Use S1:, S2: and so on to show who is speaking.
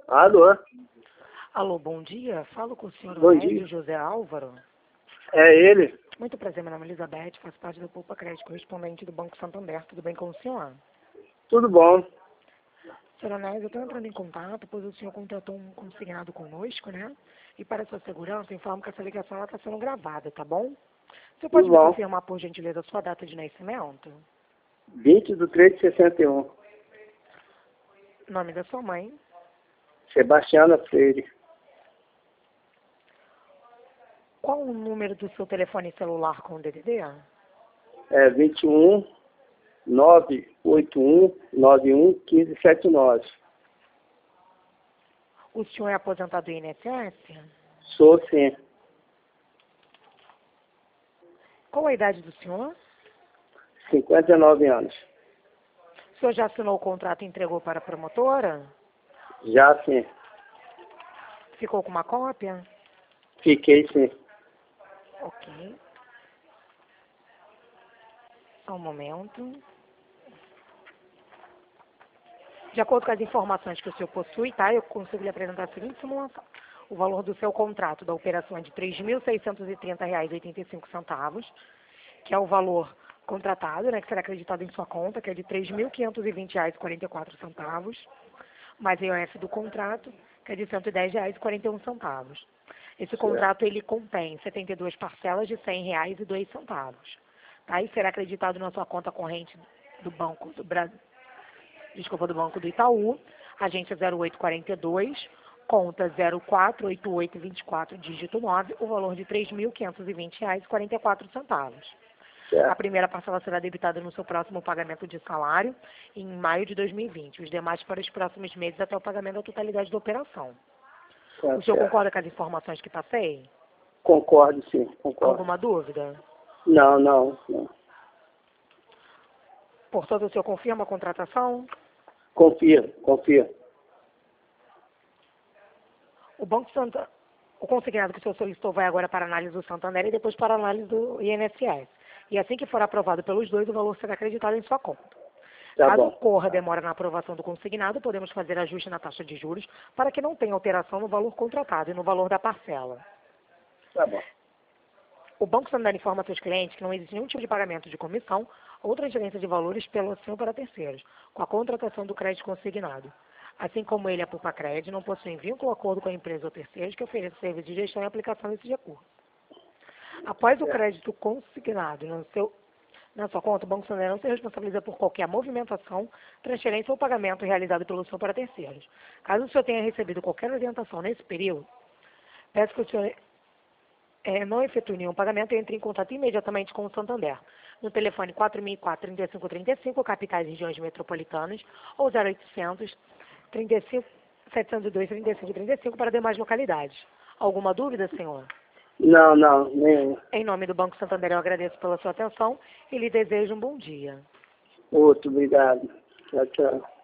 S1: Alô?
S2: Alô, bom dia. Falo com o senhor
S1: Bom
S2: Onésio
S1: dia.
S2: José Álvaro.
S1: É ele?
S2: Muito prazer, meu nome é Elizabeth, faço parte do Poupa Crédito, correspondente do Banco Santander. Tudo bem com o senhor?
S1: Tudo bom?
S2: Senhor Onésio, eu estou entrando em contato, pois o senhor contratou um consignado conosco, né? E para sua segurança, informo que essa ligação está sendo gravada, tá bom? Você
S1: Tudo
S2: pode me
S1: bom.
S2: confirmar, por gentileza, a sua data de nascimento?
S1: 20/3/61.
S2: Nome da sua mãe?
S1: Sebastiana Freire.
S2: Qual o número do seu telefone celular com o DDD?
S1: É 21 981 91 1579.
S2: O senhor é aposentado do INSS?
S1: Sou sim.
S2: Qual a idade do senhor?
S1: 59 anos.
S2: O senhor já assinou o contrato e entregou para a promotora?
S1: Já sim.
S2: Ficou com uma cópia?
S1: Fiquei sim.
S2: Ok. Só um momento. De acordo com as informações que o senhor possui, tá? Eu consigo lhe apresentar a seguinte simulação. O valor do seu contrato da operação é de R$ 3.630,85, que é o valor contratado, né, que será acreditado em sua conta, que é de R$ 3.520,44, mais a IOF do contrato, que é de R$ 110,41. Esse contrato ele contém 72 parcelas de R$ 100,02, tá? E será acreditado na sua conta corrente do Banco do Brasil. Desculpa, do Banco do Itaú, agência 0842, conta 048824, dígito 9, o valor de R$ 3.520,44. A primeira parcela será debitada no seu próximo pagamento de salário, em maio de 2020. Os demais para os próximos meses até o pagamento da totalidade da operação. O senhor concorda com as informações que passei?
S1: Concordo sim, concordo.
S2: Alguma dúvida?
S1: Não.
S2: Portanto, o senhor confirma a contratação?
S1: Confia.
S2: O consignado que o senhor solicitou vai agora para a análise do Santander e depois para a análise do INSS. E assim que for aprovado pelos dois, o valor será acreditado em sua conta.
S1: Tá
S2: Caso
S1: bom.
S2: ocorra demora na aprovação do consignado, podemos fazer ajuste na taxa de juros para que não tenha alteração no valor contratado e no valor da parcela.
S1: Tá bom.
S2: O Banco Santander informa a seus clientes que não existe nenhum tipo de pagamento de comissão ou transferência de valores pelo seu para terceiros, com a contratação do crédito consignado. Assim como ele, a Poupa Crédito, não possui vínculo ou acordo com a empresa ou terceiros que ofereça serviço de gestão e aplicação desses recursos. Após o crédito consignado na sua conta, o Banco Santander não se responsabiliza por qualquer movimentação, transferência ou pagamento realizado pelo senhor para terceiros. Caso o senhor tenha recebido qualquer orientação nesse período, peço que o senhor não efetue nenhum pagamento e entre em contato imediatamente com o Santander, no telefone 4004-3535, capitais e regiões metropolitanas, ou 0800 702-3535 para demais localidades. Alguma dúvida, senhor?
S1: Não, nenhum.
S2: Em nome do Banco Santander, eu agradeço pela sua atenção e lhe desejo um bom dia.
S1: Outro, obrigado. Tchau.